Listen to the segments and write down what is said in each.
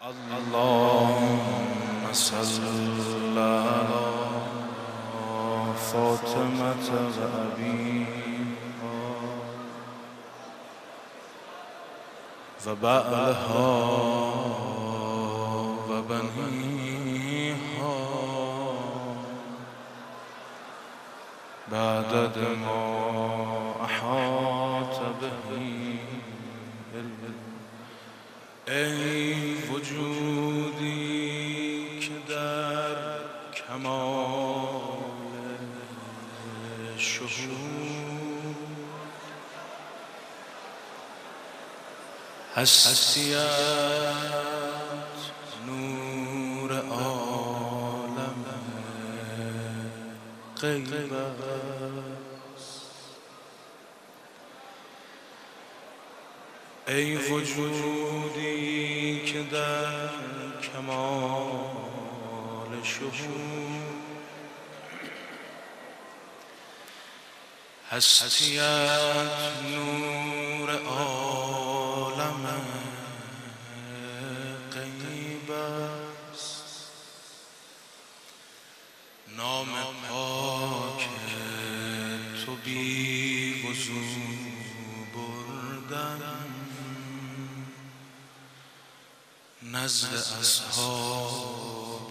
اللهم صل على فاطمة وأبيها وبعلها وبنيها بعدد ما أحاط به علم. ای وجودی که در کمال شهود هستیت نور عالم غیب است. ای وجودی که در کمال شهود هستیت نور عالم غیب است. نام پاک تو بی وضو بردن نزد اصحاب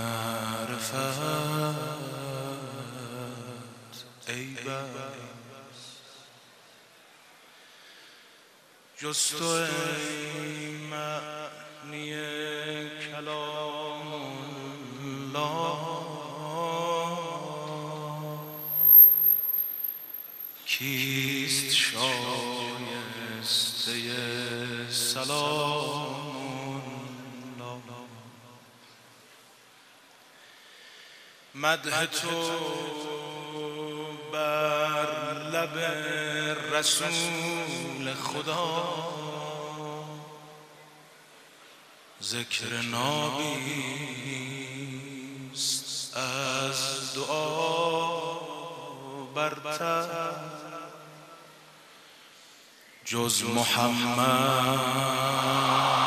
معرفت عیب است. جز تو ای معنی کلام الله کیست شایسته سلام؟ مدح تو بر لب رسول خدا ذکر نابیست از دعا برتر. جز محمد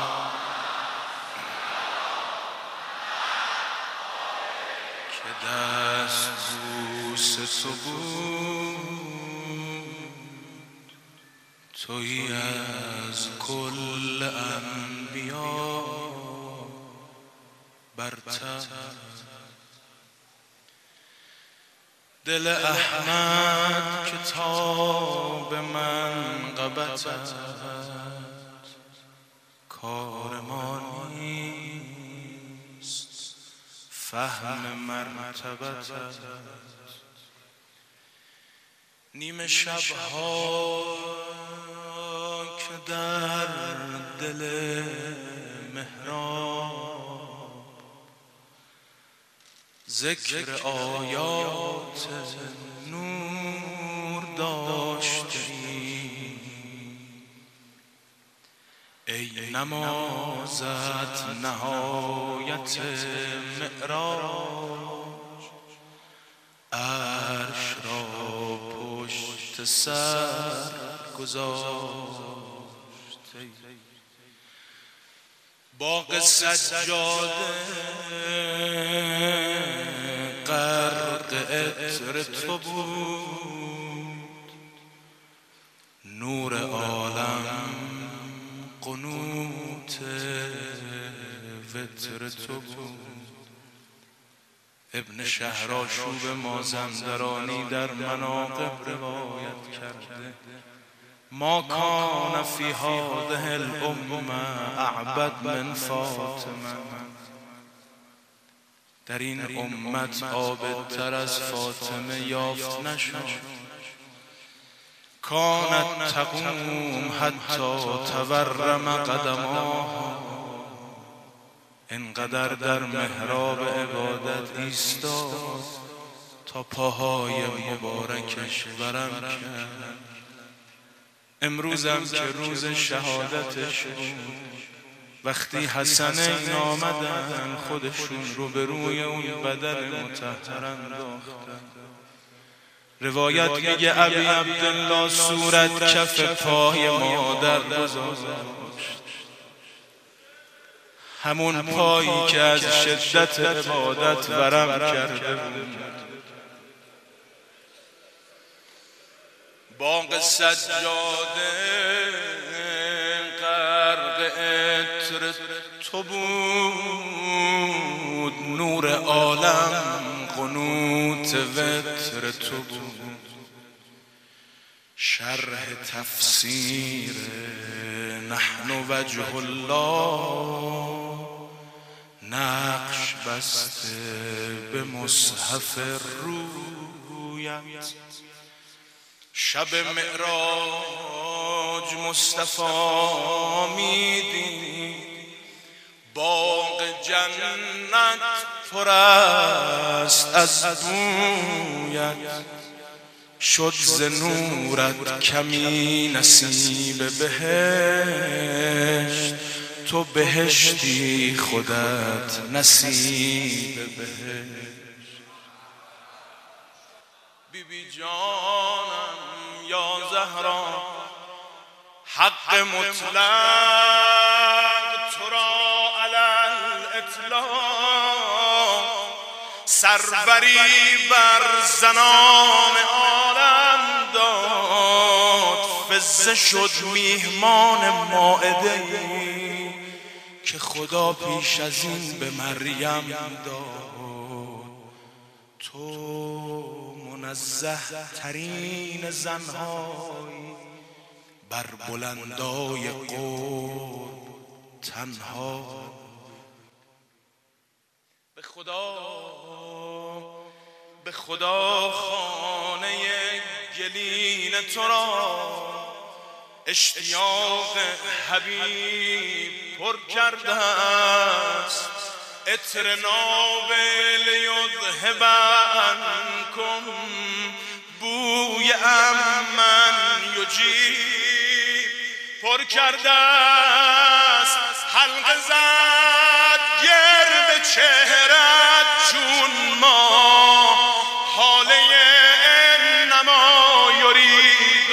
که دست بوس تو بود تویی از کل انبیا برتر. دل احمد کتاب منقبت کار ما نیست فهم مرتبت. نیمه شبها که در دل محراب ذکر آیات نور داشتی ای نمازت نهایت معراج عرش را پشت سر گذاشت. باغ سجاده غرق عطر تو بود نور عالم قنوت وتر تو بود. ابن شهرآشوب مازندرانی در مناقب روایت کرده ما کان فی هذه الامه اعبد من فاطمه. در این امت عابدتر از فاطمه یافت نشد. کانت تقوم حتی تورم قدماها اینقدر در محراب عبادت ایستاد تا پاهای مبارکش ورم کرد. امروزم که روز شهادتش بود وقتی حسنین آمدن خودشون رو به روی اون بدن مطهر انداختن. روایت میگه ابی عبدالله صورت کف پای مادر گذاشت همون پایی که از شدت عبادت ورم کرده بود. باغ سجاده غرق عطر تو بود، نور عالم قنوت وتر تو بود. شرح تفسیر نحن وجه الله نقش بسته به مصحف رویت. شب معراج مصطفی میدید، باغ جنت پر است از بویت. شد ز نورت کمی نصیب بهشت، تو بهشتی خودت نصیب بهشت. بیبی جانم یا زهرا حق مطلق تو را علی الاطلاق، سروری بر زنان عالم داد. فزه شد میهمان مائده‌ای که خدا پیش از این به مریم داد. تو منزه ترین زنهایی، بر بلندای قرب تنها. به خدا خانه گلین تو را اشتیاق حبیب پر کرده است. عطر نابل یذهب عنکم بوی امن یجیب پر کرده است. حلقه زد گرد چهرت چون ما، حاله انما یرید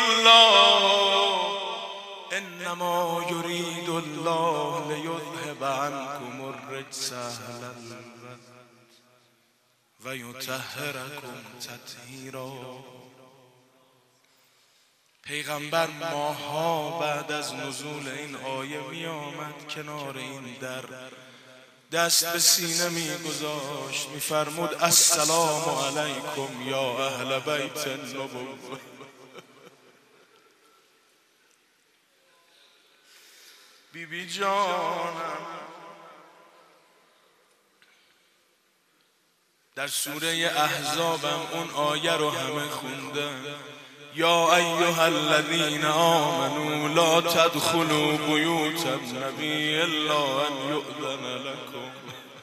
الله لیذهب عنکم الرجس اهل البیت و یطهرکم تطهیرا. پیغمبر ماها بعد از نزول این آیه می آمد کنار این در، دست به سینه می گذاشت، می فرمود السلام علیکم یا اهل بیت النبوة. بیبی جانم در سوره احزابم اون آیه رو همه خوندن. یا ایها الذین آمنوا لا تدخلوا بیوت النبی الا ان یؤذن لکم.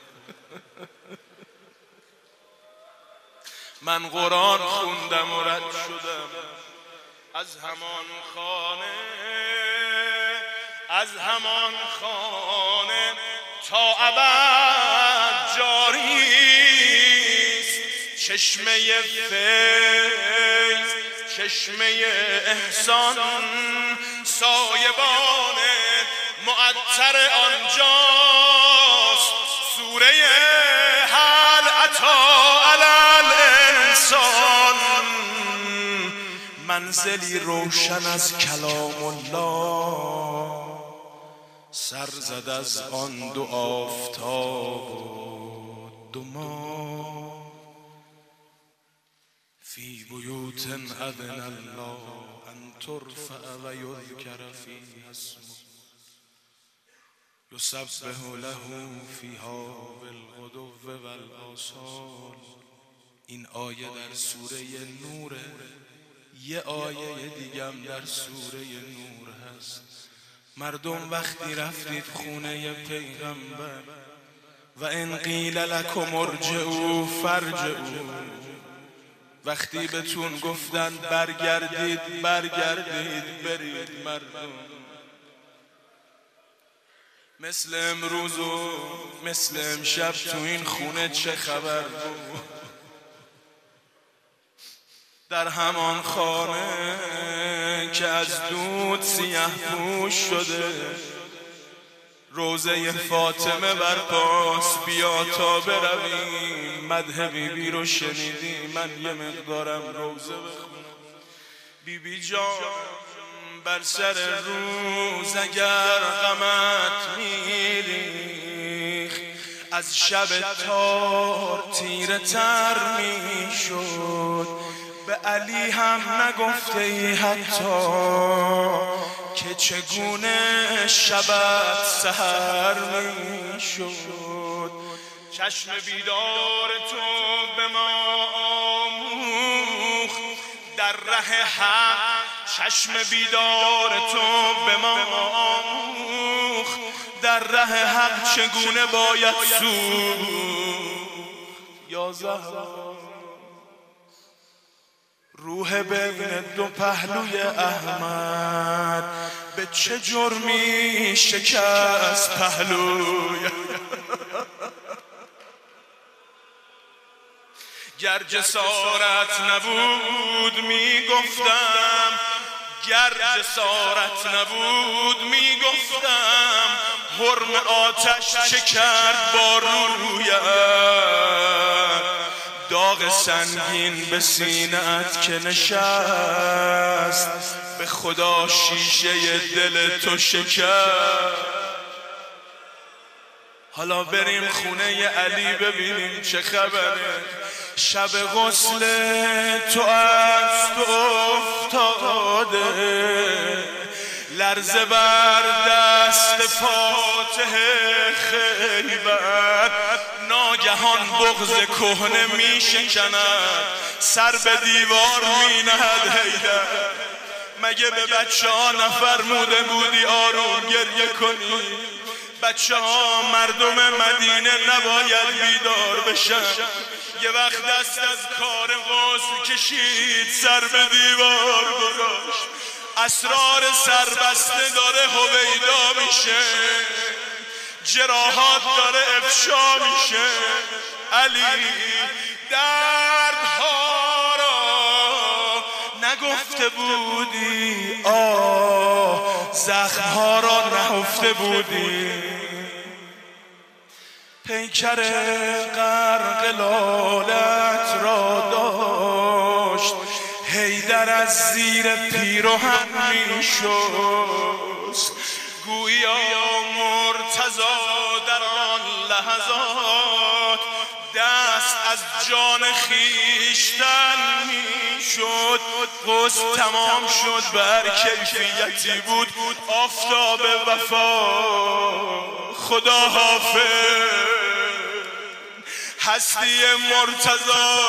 من قرآن خوندم و رد شدم، از همان خانه تا ابد جاری است. چشمه فیض، چشمه احسان، سایبان معطر آنجاست. سوره هل اتی علی الانسان، منزلی روشن از کلام الله، سر زد از آن دو آفتاب و دو ماه. فی بیوت اذن الله ان ترفع و یذکر فیها اسمه یسبح له فیها بالغدو والآصال. این آیه در سوره نوره، یه آیه دیگم در سوره نور هست. مردم وقتی رفتید خونه پیغمبر و ان قیل لکم ارجعوا فارجعوا، وقتی بهتون گفتن برگردید برید. مردم مثل امروز و مثل امشب تو این خونه چه خبر بود؟ در همان خانه که از دود سیاه پوش شده، روزه فاطمه برپاس، بیا تا برویم. مدح بیبی رو شنیدی، من یه مقدارم روزه بخونم. بیبی جان بر سر روز اگر غمت میریخت، از شب تار تیره تر میشد. به علی هم نگفته ای حتی که چگونه شبت سحر میشد. چشم بیدار تو به ما آموخت در ره حق، چشم بیدار تو به ما آموخت در ره حق چگونه باید سوخت. یا زهرا روح بین دو پهلوی احمد، به چه جرمی شکست پهلوی؟ گر جسارت نبود میگفتم، گر جسارت نبود میگفتم، حرم آتش چه کرد با رویت؟ داغ سنگین به سینه‌ات که نشست، به خدا شیشه دل تو شکست. حالا بریم خونه علی ببینیم چه خبره. شب غسل تو از تو افتاده، لرزه بر دست فاتح خیبر. ناگهان بغض کهنه می شکند، سر به دیوار می نهد حیدر. مگه به بچه ها نفرموده بودی آروم گریه کنی؟ بچه ها مردم مدینه نباید بیدار بشن. یه وقت دست از کار غسل کشید، سر به دیوار گذاشت. اسرار سربسته داره هویدا میشه، جراحات داره افشا میشه. علی دردها را نگفته بودی، زخمها را نهفته بودی. پیکر غرق لالت را داشت، حیدر از زیر پیراهن میشست. گویا مرتضی در آن لحظات دست از جان خیشتن میشد. غسل تمام شد، بر کیفیتی بود آفتاب وفا. خدا حافظ هستی مرتضی،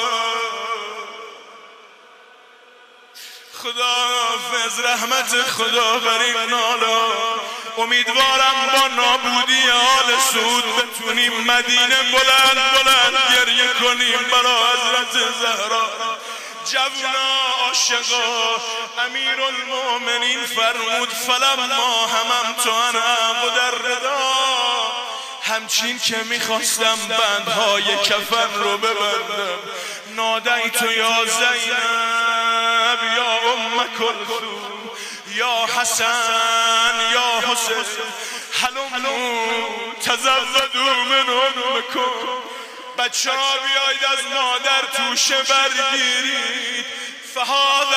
خدا حافظ رحمت خدا بر این نالا. امیدوارم با نابودی آل سعود بتونیم مدینه بلند بلند گریه کنیم برای حضرت زهرا. جوونا عاشقا، امیر المؤمنین فرمود فلما هممت ان اعقد الرداء، همچین که میخواستم بندهای کفن رو ببندم، نادیت یا زینب یا ام کلثوم یا حسن یا حسین هلموا تزودوا من امکم. بچه ها بیایید از مادر توشه برگیرید. فهذا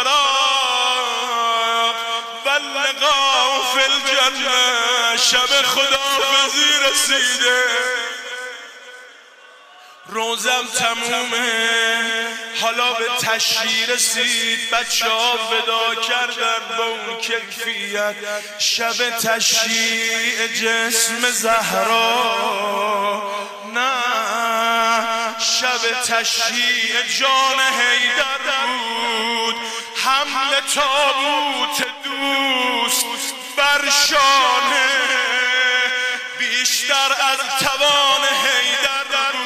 الفراق واللقاء فی الجنه، شب خداحافظی رسیده. روزم تمومه، حالا به تشییع رسید. بچه ها ودا کردن با اون کیفیت. شب تشییع جسم زهرا، نه شب تشییع جان حیدر بود. حمل تابوت دوست بر شانه، بیشتر از توان حیدر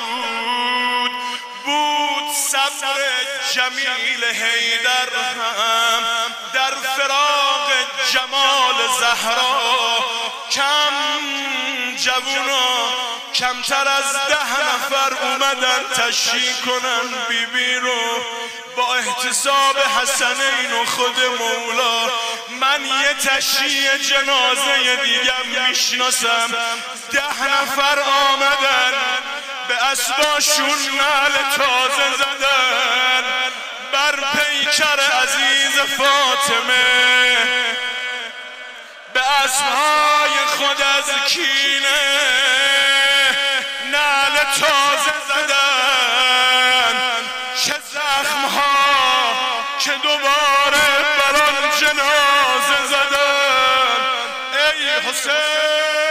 بود صبر جمیل حیدر هم در فراق جمال زهرا. کم جوونا کمتر از 10 نفر اومدن تشییع کنن بیبی رو. با احتساب حسنین و خود مولا من یه تشییع جنازه دیگه میشناسم 10 نفر آمدن به اسباشون نعل تازه زدن بر پیکر عزیز فاطمه به اسبهای خود از کینه نعل تازه زدن چه زخمها که دوباره بر آن جنازه زدن ای حسین